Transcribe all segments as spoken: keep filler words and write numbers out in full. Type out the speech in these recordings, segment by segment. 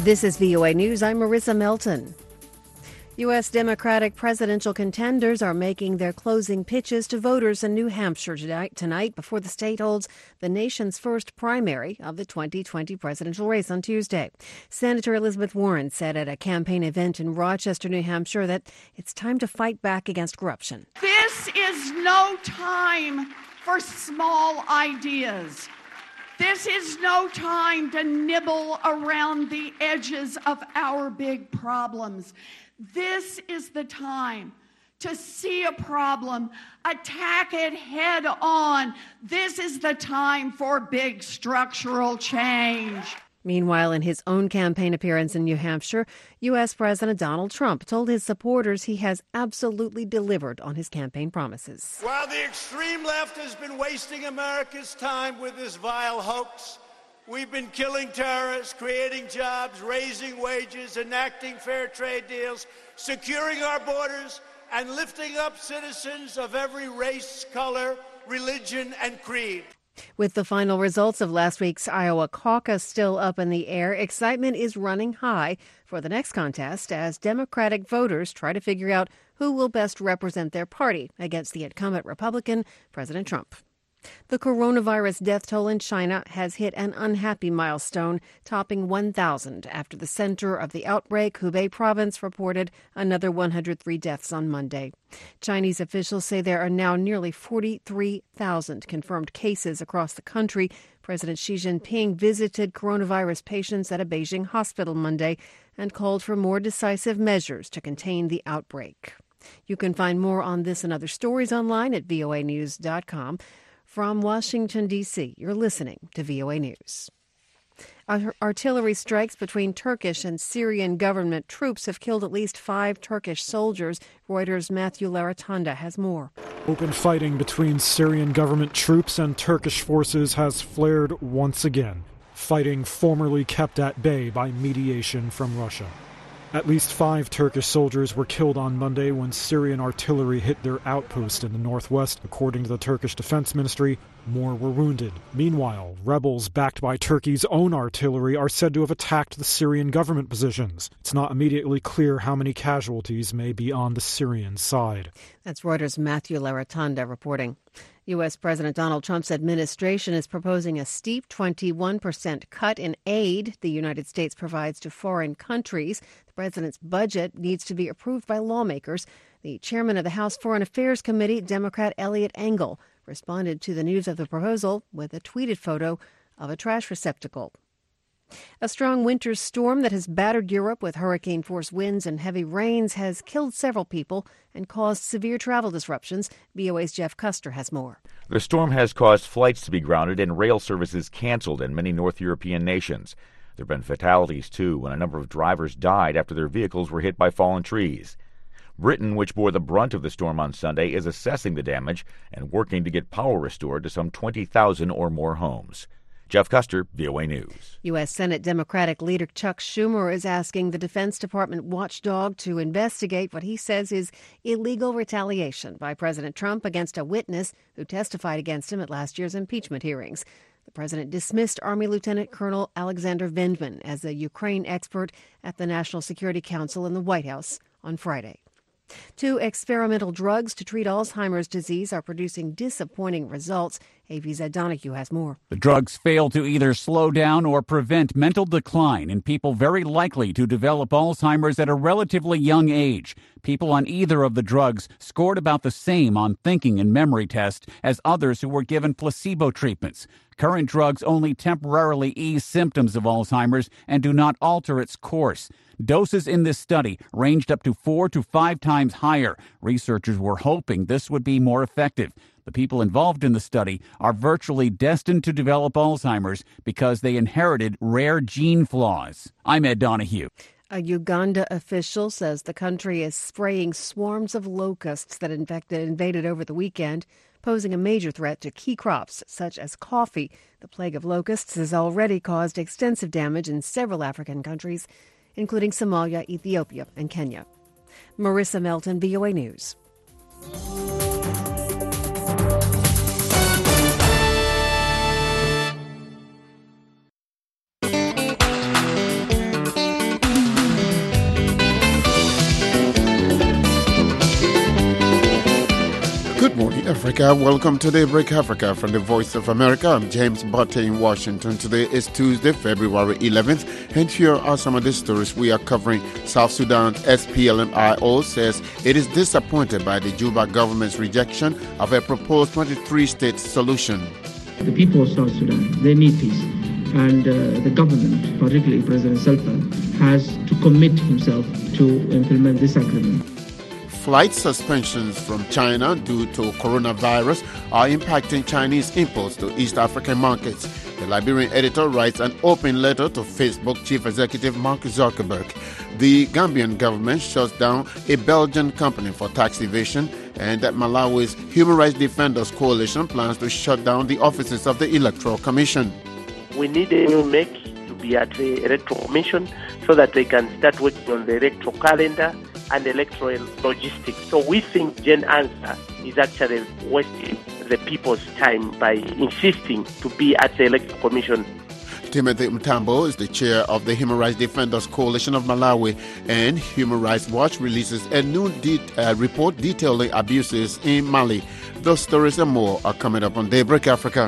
This is V O A News. I'm Marissa Melton. U S Democratic presidential contenders are making their closing pitches to voters in New Hampshire tonight, tonight before the state holds the nation's first primary of the twenty twenty presidential race on Tuesday. Senator Elizabeth Warren said at a campaign event in Rochester, New Hampshire, that it's time to fight back against corruption. This is no time for small ideas. This is no time to nibble around the edges of our big problems. This is the time to see a problem, attack it head on. This is the time for big structural change. Meanwhile, in his own campaign appearance in New Hampshire, U S President Donald Trump told his supporters he has absolutely delivered on his campaign promises. While the extreme left has been wasting America's time with this vile hoax, we've been killing terrorists, creating jobs, raising wages, enacting fair trade deals, securing our borders, and lifting up citizens of every race, color, religion, and creed. With the final results of last week's Iowa caucus still up in the air, excitement is running high for the next contest as Democratic voters try to figure out who will best represent their party against the incumbent Republican, President Trump. The coronavirus death toll in China has hit an unhappy milestone, topping one thousand after the center of the outbreak, Hubei province, reported another one hundred three deaths on Monday. Chinese officials say there are now nearly forty-three thousand confirmed cases across the country. President Xi Jinping visited coronavirus patients at a Beijing hospital Monday and called for more decisive measures to contain the outbreak. You can find more on this and other stories online at V O A news dot com. From Washington, D C, you're listening to V O A News. Artillery strikes between Turkish and Syrian government troops have killed at least five Turkish soldiers. Reuters' Matthew Laratanda has more. Open fighting between Syrian government troops and Turkish forces has flared once again, fighting formerly kept at bay by mediation from Russia. At least five Turkish soldiers were killed on Monday when Syrian artillery hit their outpost in the northwest. According to the Turkish Defense Ministry, more were wounded. Meanwhile, rebels backed by Turkey's own artillery are said to have attacked the Syrian government positions. It's not immediately clear how many casualties may be on the Syrian side. That's Reuters' Matthew Laratanda reporting. U S. President Donald Trump's administration is proposing a steep twenty-one percent cut in aid the United States provides to foreign countries. The president's budget needs to be approved by lawmakers. The chairman of the House Foreign Affairs Committee, Democrat Eliot Engel, responded to the news of the proposal with a tweeted photo of a trash receptacle. A strong winter storm that has battered Europe with hurricane-force winds and heavy rains has killed several people and caused severe travel disruptions. V O A's Jeff Custer has more. The storm has caused flights to be grounded and rail services canceled in many North European nations. There have been fatalities, too, when a number of drivers died after their vehicles were hit by fallen trees. Britain, which bore the brunt of the storm on Sunday, is assessing the damage and working to get power restored to some twenty thousand or more homes. Jeff Custer, V O A News. U S. Senate Democratic leader Chuck Schumer is asking the Defense Department watchdog to investigate what he says is illegal retaliation by President Trump against a witness who testified against him at last year's impeachment hearings. The president dismissed Army Lieutenant Colonel Alexander Vindman as a Ukraine expert at the National Security Council in the White House on Friday. Two experimental drugs to treat Alzheimer's disease are producing disappointing results. A V's Ed Donahue has more. The drugs fail to either slow down or prevent mental decline in people very likely to develop Alzheimer's at a relatively young age. People on either of the drugs scored about the same on thinking and memory tests as others who were given placebo treatments. Current drugs only temporarily ease symptoms of Alzheimer's and do not alter its course. Doses in this study ranged up to four to five times higher. Researchers were hoping this would be more effective. The people involved in the study are virtually destined to develop Alzheimer's because they inherited rare gene flaws. I'm Ed Donahue. A Uganda official says the country is spraying swarms of locusts that infected, invaded over the weekend, posing a major threat to key crops such as coffee. The plague of locusts has already caused extensive damage in several African countries, including Somalia, Ethiopia, and Kenya. Marissa Melton, V O A News. Africa. Welcome to Daybreak Africa from the Voice of America. I'm James Butte in Washington. Today is Tuesday, February eleventh, and here are some of the stories we are covering. South Sudan's S P L M I O says it is disappointed by the Juba government's rejection of a proposed twenty-three state solution. The people of South Sudan, they need peace. And uh, the government, particularly President Salva, has to commit himself to implement this agreement. Flight suspensions from China due to coronavirus are impacting Chinese imports to East African markets. The Liberian editor writes an open letter to Facebook chief executive Mark Zuckerberg. The Gambian government shuts down a Belgian company for tax evasion, and that Malawi's Human Rights Defenders Coalition plans to shut down the offices of the Electoral Commission. We need a new M E C to be at the Electoral Commission so that they can start working on the electoral calendar and electoral logistics. So we think Gen Answer is actually wasting the people's time by insisting to be at the Electoral Commission. Timothy Mtambo is the chair of the Human Rights Defenders Coalition of Malawi, and Human Rights Watch releases a new de- uh, report detailing abuses in Mali. Those stories and more are coming up on Daybreak Africa.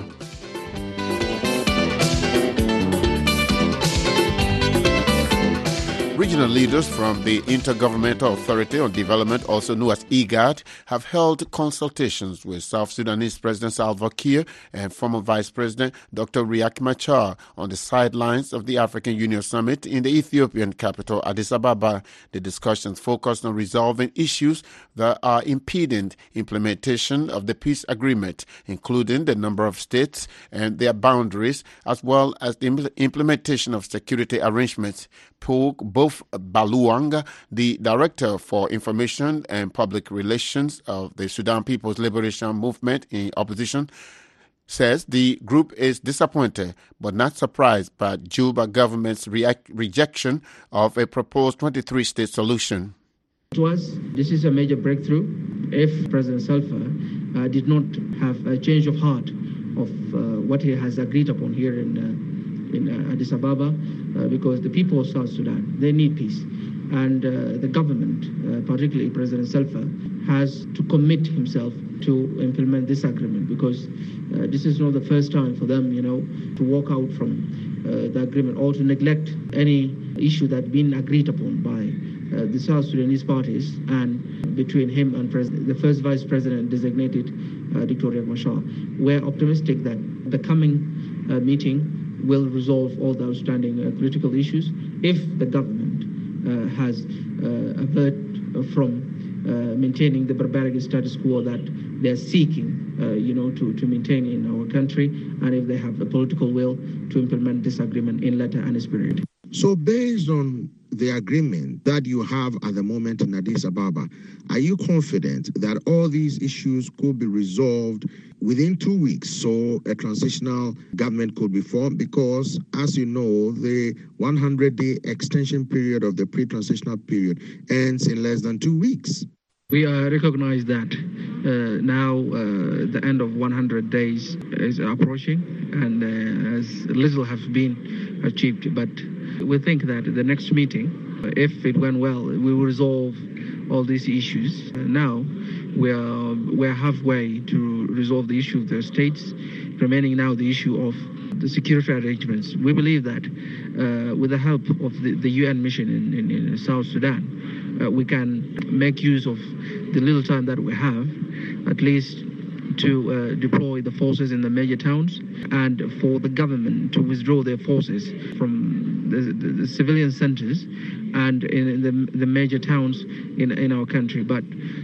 Regional leaders from the Intergovernmental Authority on Development, also known as IGAD, have held consultations with South Sudanese President Salva Kiir and former Vice President Doctor Riek Machar on the sidelines of the African Union Summit in the Ethiopian capital, Addis Ababa. The discussions focused on resolving issues that are impeding implementation of the peace agreement, including the number of states and their boundaries, as well as the implementation of security arrangements. Paul Bof Baluang, the Director for Information and Public Relations of the Sudan People's Liberation Movement in opposition, says the group is disappointed but not surprised by Juba government's react- rejection of a proposed twenty-three state solution. To us, this is a major breakthrough. If President Salva uh, did not have a change of heart of uh, what he has agreed upon here in uh, in uh, Addis Ababa, uh, because the people of South Sudan, they need peace. And uh, the government, uh, particularly President Salva, has to commit himself to implement this agreement, because uh, this is not the first time for them, you know, to walk out from uh, the agreement or to neglect any issue that been agreed upon by uh, the South Sudanese parties and between him and pres- the first Vice President designated, uh, Doctor Riek Machar. We're optimistic that the coming uh, meeting will resolve all the outstanding uh, critical issues if the government uh, has uh, averted from uh, maintaining the barbaric status quo that they're seeking, uh, you know, to, to maintain in our country, and if they have the political will to implement this agreement in letter and spirit. So based on the agreement that you have at the moment in Addis Ababa, are you confident that all these issues could be resolved within two weeks so a transitional government could be formed? Because, as you know, the one hundred day extension period of the pre-transitional period ends in less than two weeks. We uh, recognize that uh, now uh, the end of one hundred days is approaching, and uh, as little has been achieved. But we think that the next meeting, if it went well, we will resolve all these issues. Uh, now we are we're halfway to resolve the issue of the states, remaining now the issue of the security arrangements. We believe that uh, with the help of the, the U N mission in, in, in South Sudan, Uh, we can make use of the little time that we have, at least to uh, deploy the forces in the major towns, and for the government to withdraw their forces from the, the, the civilian centers and in, in the, the major towns in, in our country. But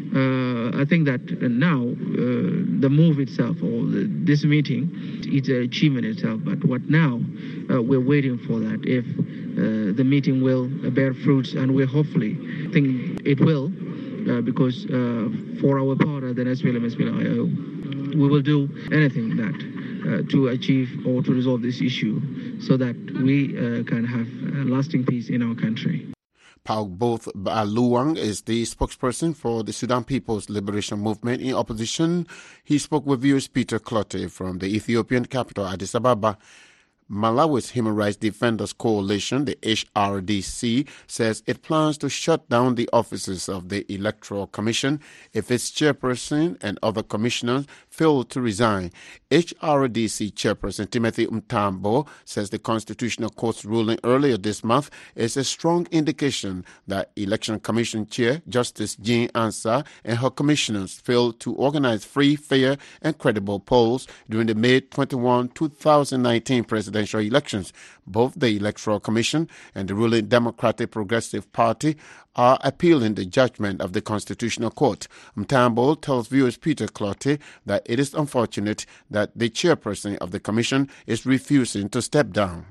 uh, I think that now uh, the move itself, or the, this meeting, it's an achievement itself. But what now, uh, we're waiting for that. If uh, the meeting will bear fruits, and we hopefully think it will, uh, because uh, for our part at the S P L M S P L I O, we will do anything that uh, to achieve or to resolve this issue so that we uh, can have uh, lasting peace in our country. Paul Both Luang is the spokesperson for the Sudan People's Liberation Movement in opposition. He spoke with viewers Peter Clotte from the Ethiopian capital, Addis Ababa. Malawi's Human Rights Defenders Coalition, the H R D C, says it plans to shut down the offices of the Electoral Commission if its chairperson and other commissioners fail to resign. H R D C chairperson Timothy Mtambo says the Constitutional Court's ruling earlier this month is a strong indication that Election Commission Chair Justice Jean Ansah and her commissioners failed to organize free, fair, and credible polls during the May twenty-first, twenty nineteen presidential elections. Both the Electoral Commission and the ruling Democratic Progressive Party are appealing the judgment of the Constitutional Court. Mtambo tells viewers Peter Clotty that it is unfortunate that the chairperson of the commission is refusing to step down.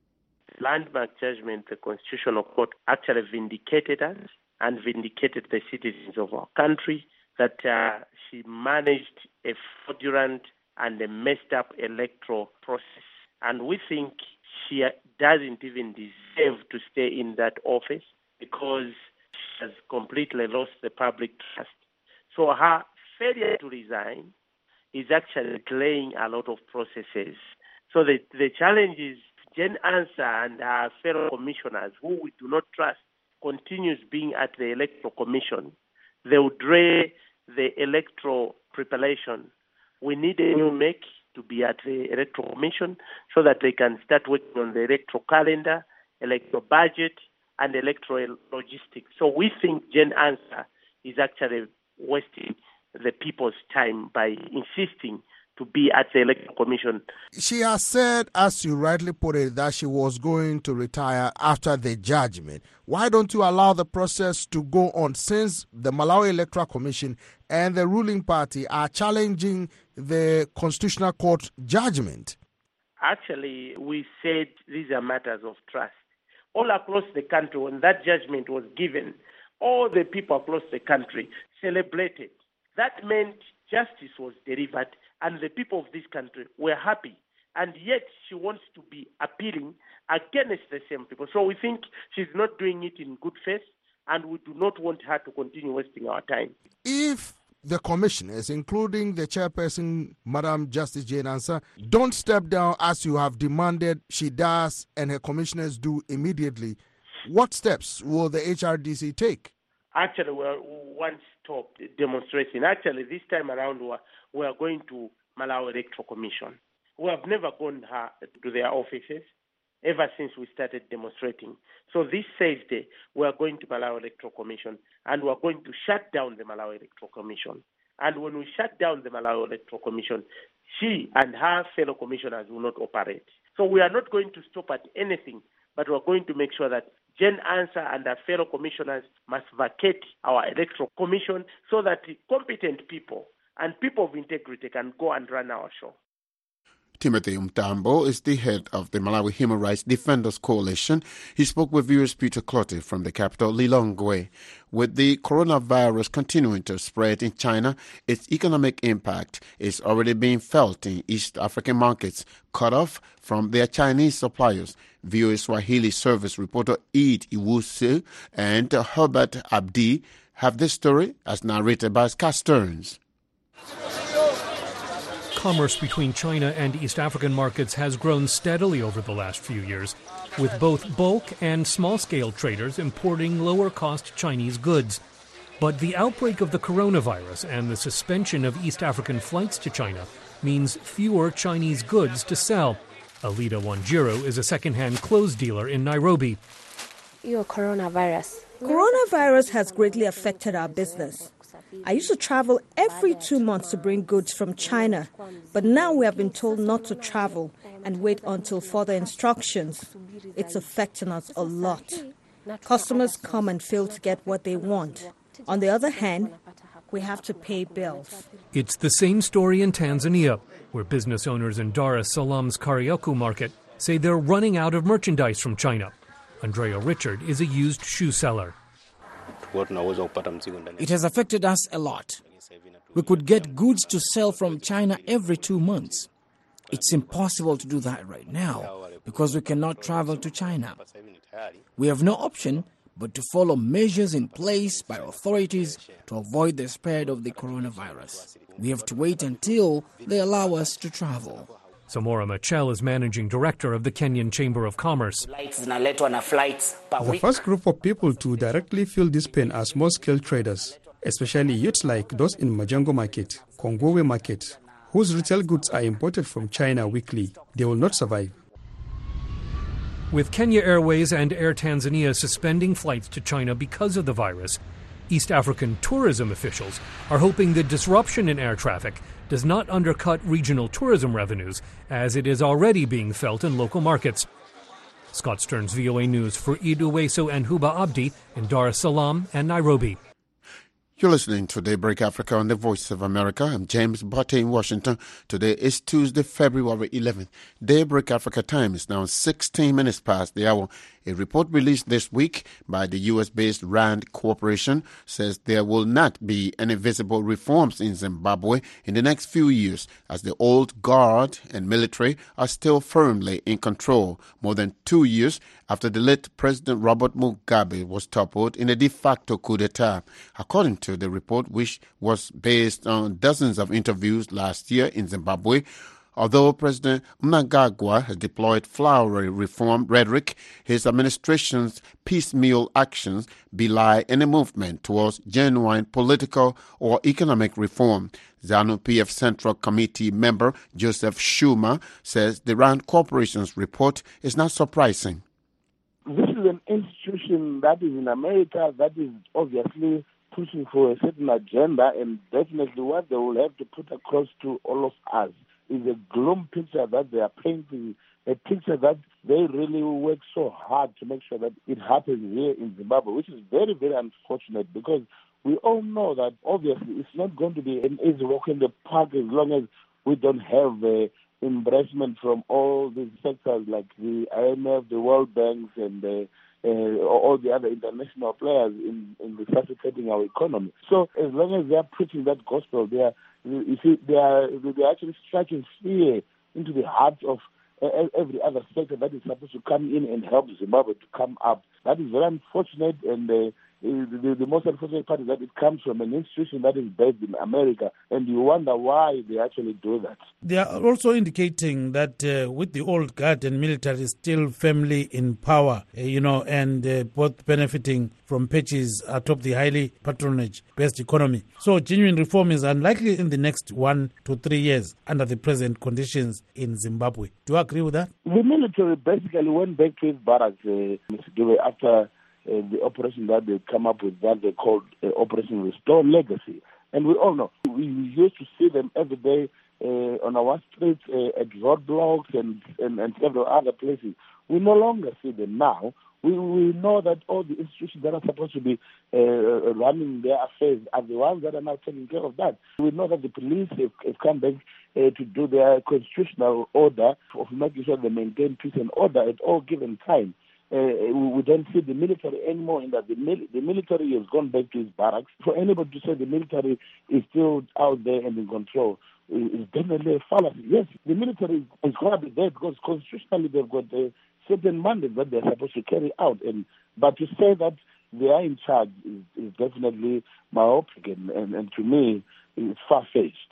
Landmark judgment, the Constitutional Court actually vindicated us and vindicated the citizens of our country that uh, she managed a fraudulent and a messed up electoral process. And we think she doesn't even deserve to stay in that office because she has completely lost the public trust. So her failure to resign is actually delaying a lot of processes. So the, the challenge is Jean Ansah and her fellow commissioners, who we do not trust, continues being at the Electoral Commission. They will delay the electoral preparation. We need a new make to be at the Electoral Commission so that they can start working on the electoral calendar, electoral budget, and electoral logistics. So we think Jean Ansah is actually wasting the people's time by insisting to be at the Electoral Commission. She has said, as you rightly put it, that she was going to retire after the judgment. Why don't you allow the process to go on, since the Malawi Electoral Commission and the ruling party are challenging the Constitutional Court judgment? Actually, we said these are matters of trust. All across the country, when that judgment was given, all the people across the country celebrated. That meant justice was delivered and the people of this country were happy. And yet she wants to be appealing against the same people. So we think she's not doing it in good faith, and we do not want her to continue wasting our time. If the commissioners, including the chairperson, Madam Justice Jean Ansah, don't step down as you have demanded she does and her commissioners do immediately, what steps will the H R D C take? Actually, we're one stop demonstration. Actually, this time around, we're, we're going to Malawi Electoral Commission. We have never gone her, to their offices ever since we started demonstrating. So this Thursday, we are going to Malawi Electoral Commission, and we are going to shut down the Malawi Electoral Commission. And when we shut down the Malawi Electoral Commission, she and her fellow commissioners will not operate. So we are not going to stop at anything, but we are going to make sure that Jean Ansah and her fellow commissioners must vacate our Electoral Commission so that competent people and people of integrity can go and run our show. Timothy Mtambo is the head of the Malawi Human Rights Defenders Coalition. He spoke with viewers Peter Clotty from the capital, Lilongwe. With the coronavirus continuing to spread in China, its economic impact is already being felt in East African markets, cut off from their Chinese suppliers. V O A Swahili service reporter Eid Iwusu and Herbert Abdi have this story as narrated by Scott Stearns. Commerce between China and East African markets has grown steadily over the last few years, with both bulk and small-scale traders importing lower-cost Chinese goods. But the outbreak of the coronavirus and the suspension of East African flights to China means fewer Chinese goods to sell. Alida Wanjiro is a second-hand clothes dealer in Nairobi. Your coronavirus. Coronavirus has greatly affected our business. I used to travel every two months to bring goods from China, but now we have been told not to travel and wait until further instructions. It's affecting us a lot. Customers come and fail to get what they want. On the other hand, we have to pay bills. It's the same story in Tanzania, where business owners in Dar es Salaam's Kariakoo market say they're running out of merchandise from China. Andrea Richard is a used shoe seller. It has affected us a lot. We could get goods to sell from China every two months. It's impossible to do that right now because we cannot travel to China. We have no option but to follow measures in place by authorities to avoid the spread of the coronavirus. We have to wait until they allow us to travel. Samora Machel is managing director of the Kenyan Chamber of Commerce. The first group of people to directly feel this pain are small-scale traders, especially youths like those in Majengo Market, Kongowe Market, whose retail goods are imported from China weekly. They will not survive. With Kenya Airways and Air Tanzania suspending flights to China because of the virus, East African tourism officials are hoping the disruption in air traffic does not undercut regional tourism revenues, as it is already being felt in local markets. Scott Stearns, V O A News, for Eid Uweso and Huba Abdi in Dar es Salaam and Nairobi. You're listening to Daybreak Africa on the Voice of America. I'm James Botte in Washington. Today is Tuesday, February eleventh. Daybreak Africa time is now sixteen minutes past the hour. A report released this week by the U S-based RAND Corporation says there will not be any visible reforms in Zimbabwe in the next few years, as the old guard and military are still firmly in control, more than two years after the late President Robert Mugabe was toppled in a de facto coup d'etat. According to the report, which was based on dozens of interviews last year in Zimbabwe, although President Mnangagwa has deployed flowery reform rhetoric, his administration's piecemeal actions belie any movement towards genuine political or economic reform. ZANU-P F Central Committee member Joseph Schumer says the RAND Corporation's report is not surprising. This is an institution that is in America that is obviously pushing for a certain agenda, and definitely what they will have to put across to all of us is a gloom picture that they are painting, a picture that they really work so hard to make sure that it happens here in Zimbabwe, which is very, very unfortunate, because we all know that obviously it's not going to be an easy walk in the park as long as we don't have uh, embracement from all these sectors like the I M F, the World Banks, and the Uh, all the other international players in, in resuscitating our economy. So as long as they are preaching that gospel, they are, you see, they are, they are actually striking fear into the hearts of uh, every other sector that is supposed to come in and help Zimbabwe to come up. That is very unfortunate, and uh, the, the most unfortunate part is that it comes from an institution that is based in America, and you wonder why they actually do that. They are also indicating that uh, with the old guard and military still firmly in power, uh, you know, and uh, both benefiting from patches atop the highly patronage-based economy. So genuine reform is unlikely in the next one to three years under the present conditions in Zimbabwe. Do you agree with that? The military basically went back to its barracks uh, after Uh, the operation that they come up with, that they called uh, Operation Restore Legacy. And we all know, we used to see them every day uh, on our streets, uh, at roadblocks and, and, and several other places. We no longer see them now. We, we know that all the institutions that are supposed to be uh, running their affairs are the ones that are now taking care of that. We know that the police have, have come back uh, to do their constitutional order of making sure they maintain peace and order at all given time. Uh, we don't see the military anymore, in that the, mil- the military has gone back to its barracks. For anybody to say the military is still out there and in control is definitely a fallacy. Yes, the military is going to be there because constitutionally they've got a certain mandate that they're supposed to carry out. And but to say that they are in charge is, is definitely myopic, and, and, and to me, it's far-fetched.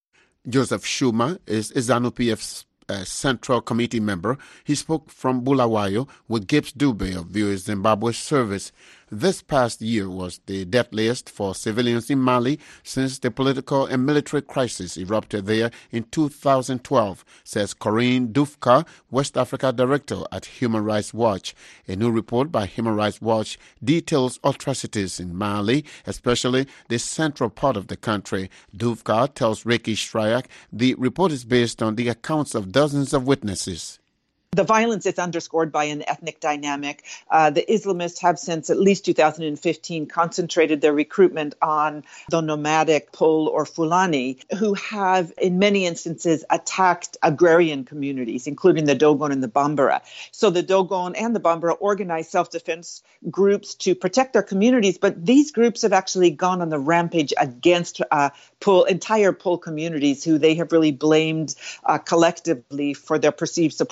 Joseph Schumer is ZANU-P F's Uh, Central Committee member. He spoke from Bulawayo with Gibbs Dube of V O A Zimbabwe Service. This past year was the deadliest for civilians in Mali since the political and military crisis erupted there in two thousand twelve, says Corinne Dufka, West Africa Director at Human Rights Watch. A new report by Human Rights Watch details atrocities in Mali, especially the central part of the country. Dufka tells Ricky Shryak the report is based on the accounts of dozens of witnesses. The violence is underscored by an ethnic dynamic. Uh, the Islamists have since at least two thousand fifteen concentrated their recruitment on the nomadic Pol or Fulani, who have in many instances attacked agrarian communities, including the Dogon and the Bambara. So the Dogon and the Bambara organize self-defense groups to protect their communities, but these groups have actually gone on the rampage against uh, Pol, entire Pol communities who they have really blamed uh, collectively for their perceived support of the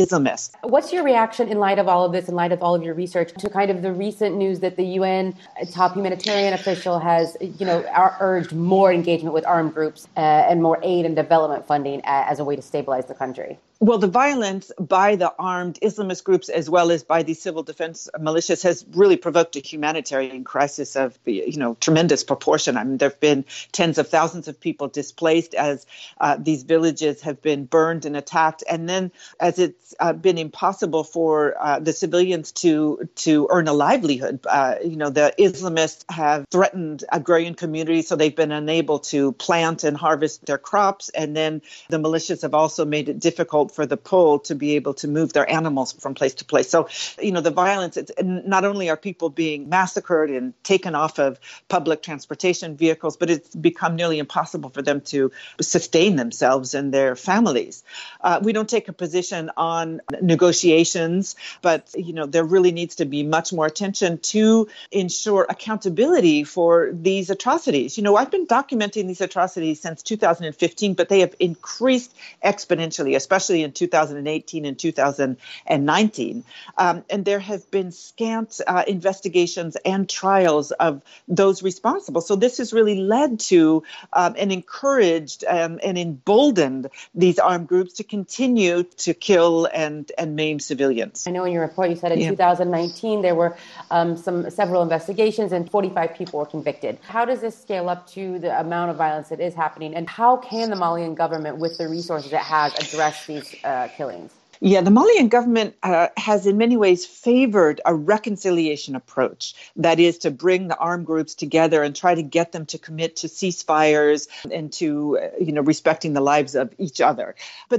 Islamists. What's your reaction in light of all of this, in light of all of your research, to kind of the recent news that the U N top humanitarian official has, you know, urged more engagement with armed groups uh, and more aid and development funding as a way to stabilize the country? Well, the violence by the armed Islamist groups as well as by the civil defense militias has really provoked a humanitarian crisis of, you know, tremendous proportion. I mean, there have been tens of thousands of people displaced as uh, these villages have been burned and attacked. And then as it's uh, been impossible for uh, the civilians to to earn a livelihood, uh, you know, the Islamists have threatened agrarian communities, so they've been unable to plant and harvest their crops. And then the militias have also made it difficult for the pole to be able to move their animals from place to place. So, you know, the violence, it's, not only are people being massacred and taken off of public transportation vehicles, but it's become nearly impossible for them to sustain themselves and their families. Uh, we don't take a position on negotiations, but, you know, there really needs to be much more attention to ensure accountability for these atrocities. You know, I've been documenting these atrocities since two thousand fifteen, but they have increased exponentially, especially in two thousand eighteen and two thousand nineteen. Um, and there have been scant uh, investigations and trials of those responsible. So this has really led to um, and encouraged um, and emboldened these armed groups to continue to kill and, and maim civilians. I know in your report you said in yeah. two thousand nineteen there were um, some several investigations and forty-five people were convicted. How does this scale up to the amount of violence that is happening, and how can the Malian government, with the resources it has, address these Uh, killings? Yeah, the Malian government uh, has in many ways favored a reconciliation approach. That is to bring the armed groups together and try to get them to commit to ceasefires and to, uh, you know, respecting the lives of each other. But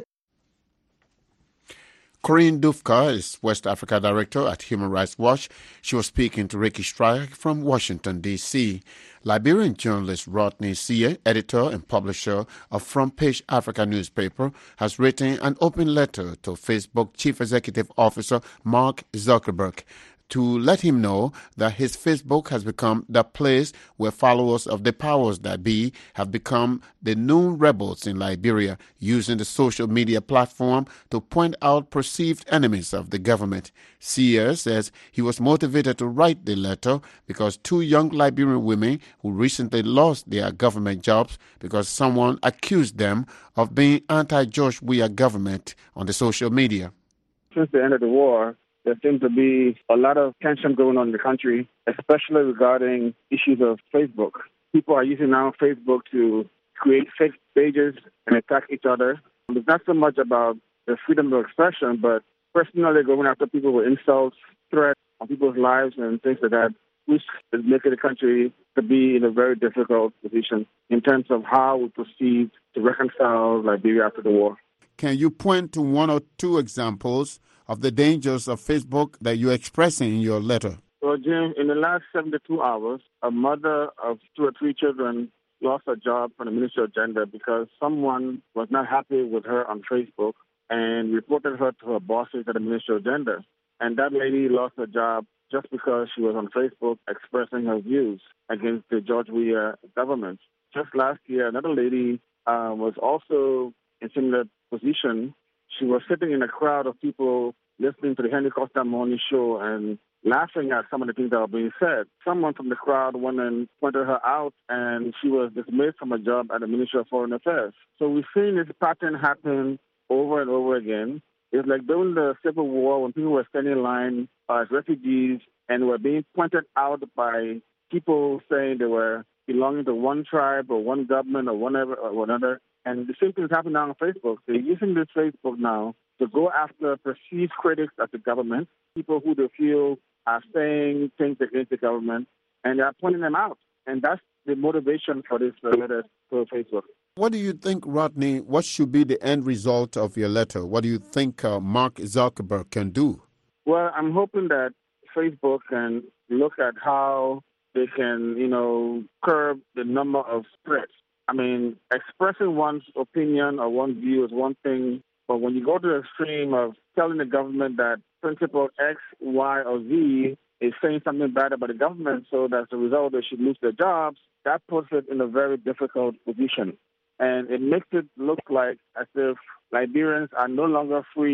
Corinne Dufka is West Africa Director at Human Rights Watch. She was speaking to Ricky Strike from Washington, D C Liberian journalist Rodney Sie, editor and publisher of Front Page Africa newspaper, has written an open letter to Facebook Chief Executive Officer Mark Zuckerberg to let him know that his Facebook has become the place where followers of the powers that be have become the known rebels in Liberia, using the social media platform to point out perceived enemies of the government. Sear says he was motivated to write the letter because two young Liberian women who recently lost their government jobs because someone accused them of being anti-George Weah government on the social media. Since the end of the war, there seems to be a lot of tension going on in the country, especially regarding issues of Facebook. People are using now Facebook to create fake pages and attack each other. It's not so much about the freedom of expression, but personally going after people with insults, threats on people's lives and things like that, which is making the country to be in a very difficult position in terms of how we proceed to reconcile Liberia after the war. Can you point to one or two examples of the dangers of Facebook that you're expressing in your letter? Well, Jim, in the last seventy-two hours, a mother of two or three children lost her job from the Ministry of Gender because someone was not happy with her on Facebook and reported her to her bosses at the Ministry of Gender. And that lady lost her job just because she was on Facebook expressing her views against the George Weah government. Just last year, another lady uh, was also in similar position. She was sitting in a crowd of people listening to the Henry Costa morning show and laughing at some of the things that were being said. Someone from the crowd went and pointed her out, and she was dismissed from her job at the Ministry of Foreign Affairs. So we've seen this pattern happen over and over again. It's like during the Civil War when people were standing in line as refugees and were being pointed out by people saying they were belonging to one tribe or one government or whatever or another. And the same thing is happening now on Facebook. They're using this Facebook now to go after perceived critics of the government, people who they feel are saying things against the government, and they're pointing them out. And that's the motivation for this uh, letter to Facebook. What do you think, Rodney, what should be the end result of your letter? What do you think uh, Mark Zuckerberg can do? Well, I'm hoping that Facebook can look at how they can, you know, curb the number of threats. I mean, expressing one's opinion or one view is one thing, but when you go to the extreme of telling the government that principle X, Y, or Z is saying something bad about the government so that as a result they should lose their jobs, that puts it in a very difficult position. And it makes it look like as if Liberians are no longer free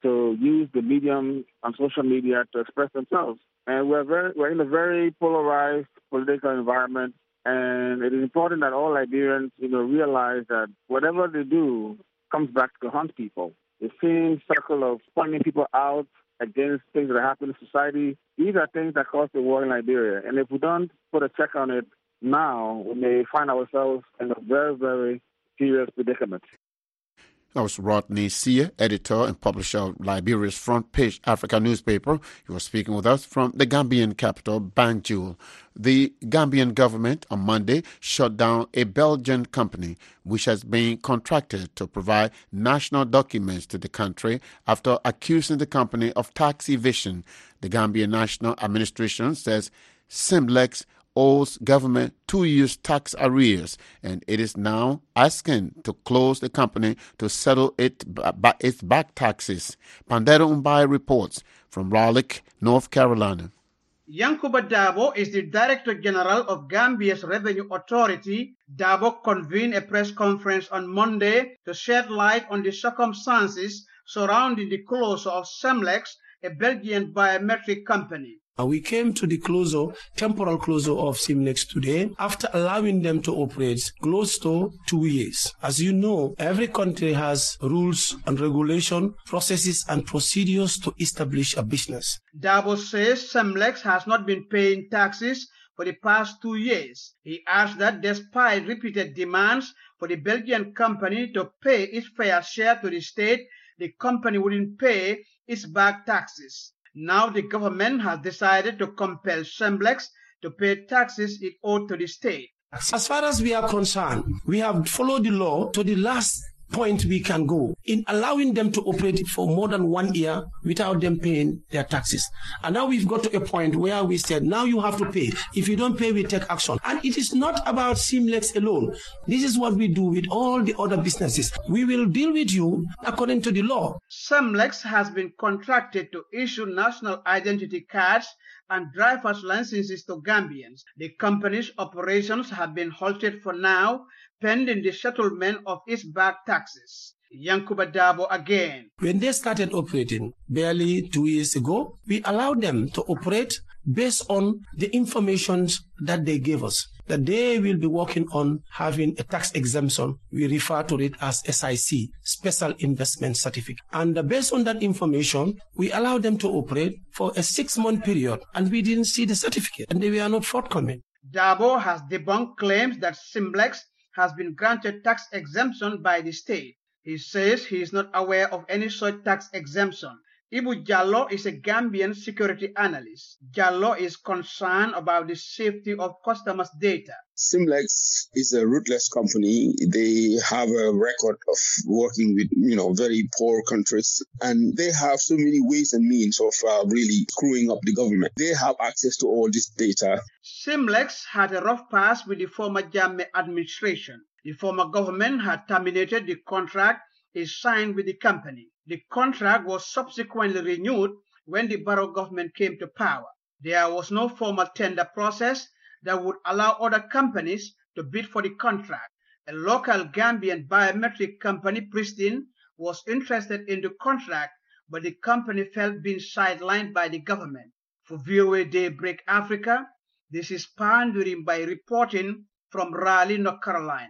to use the medium on social media to express themselves. And we're very, we're in a very polarized political environment, and it is important that all Liberians, you know, realize that whatever they do comes back to haunt people. The same circle of pointing people out against things that happen in society, these are things that cause the war in Liberia. And if we don't put a check on it now, we may find ourselves in a very, very serious predicament. That was Rodney Sear, editor and publisher of Liberia's Front Page Africa newspaper. He was speaking with us from the Gambian capital, Banjul. The Gambian government on Monday shut down a Belgian company which has been contracted to provide national documents to the country after accusing the company of tax evasion. The Gambian National Administration says Simlex owes government two years' tax arrears, and it is now asking to close the company to settle it ba- its back taxes. Pandero Umbai reports from Raleigh, North Carolina. Yankuba Dabo is the Director General of Gambia's Revenue Authority. Dabo convened a press conference on Monday to shed light on the circumstances surrounding the closure of Semlex, a Belgian biometric company. Uh, we came to the closure, temporal closure of Simlex today after allowing them to operate close to two years. As you know, every country has rules and regulation, processes and procedures to establish a business. Dabo says Simlex has not been paying taxes for the past two years. He adds that despite repeated demands for the Belgian company to pay its fair share to the state, the company wouldn't pay its back taxes. Now the government has decided to compel Simlex to pay taxes it owed to the state. As far as we are concerned, we have followed the law to the last point we can go in allowing them to operate for more than one year without them paying their taxes. And now we've got to a point where we said, now you have to pay. If you don't pay, we take action. And it is not about Simlex alone. This is what we do with all the other businesses. We will deal with you according to the law. Simlex has been contracted to issue national identity cards and driver's licenses to Gambians. The company's operations have been halted for now, pending the settlement of its back taxes. Yankuba Dabo again. When they started operating barely two years ago, we allowed them to operate based on the information that they gave us, that they will be working on having a tax exemption. We refer to it as S I C, Special Investment Certificate. And based on that information, we allowed them to operate for a six-month period, and we didn't see the certificate, and they were not forthcoming. Dabo has debunked claims that Simlex has been granted tax exemption by the state. He says he is not aware of any such tax exemption. Ibu Jallo is a Gambian security analyst. Jallo is concerned about the safety of customers' data. Simlex is a ruthless company. They have a record of working with, you know, very poor countries, and they have so many ways and means of uh, really screwing up the government. They have access to all this data. Simlex had a rough pass with the former Jammeh administration. The former government had terminated the contract it signed with the company. The contract was subsequently renewed when the Barrow government came to power. There was no formal tender process that would allow other companies to bid for the contract. A local Gambian biometric company, Pristine, was interested in the contract, but the company felt being sidelined by the government. For V O A Daybreak Africa, this is Pandurim by reporting from Raleigh, North Carolina.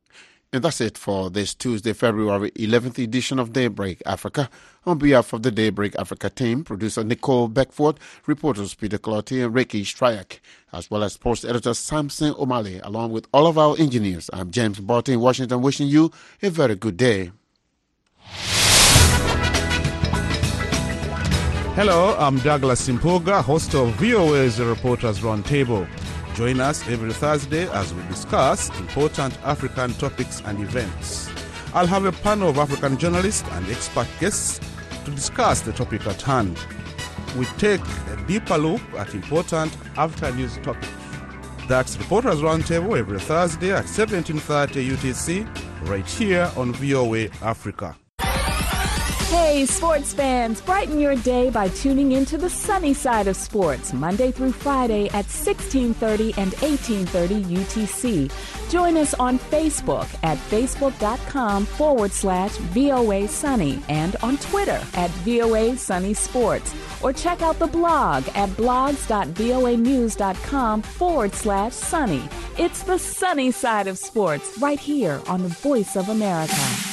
And that's it for this Tuesday, February eleventh edition of Daybreak Africa. On behalf of the Daybreak Africa team, producer Nicole Beckford, reporters Peter Clottey and Ricky Stryak, as well as sports editor Samson O'Malley, along with all of our engineers. I'm James Barton in Washington, wishing you a very good day. Hello, I'm Douglas Simpoga, host of V O A's Reporters Roundtable. Join us every Thursday as we discuss important African topics and events. I'll have a panel of African journalists and expert guests to discuss the topic at hand. We take a deeper look at important African news topics. That's Reporters Roundtable every Thursday at seventeen thirty U T C, right here on V O A Africa. Hey, sports fans, brighten your day by tuning into the sunny side of sports, Monday through Friday at sixteen thirty and eighteen thirty U T C. Join us on Facebook at facebook.com forward slash VOA Sunny and on Twitter at VOA Sunny Sports. Or check out the blog at blogs.voanews.com forward slash sunny. It's the sunny side of sports right here on the Voice of America.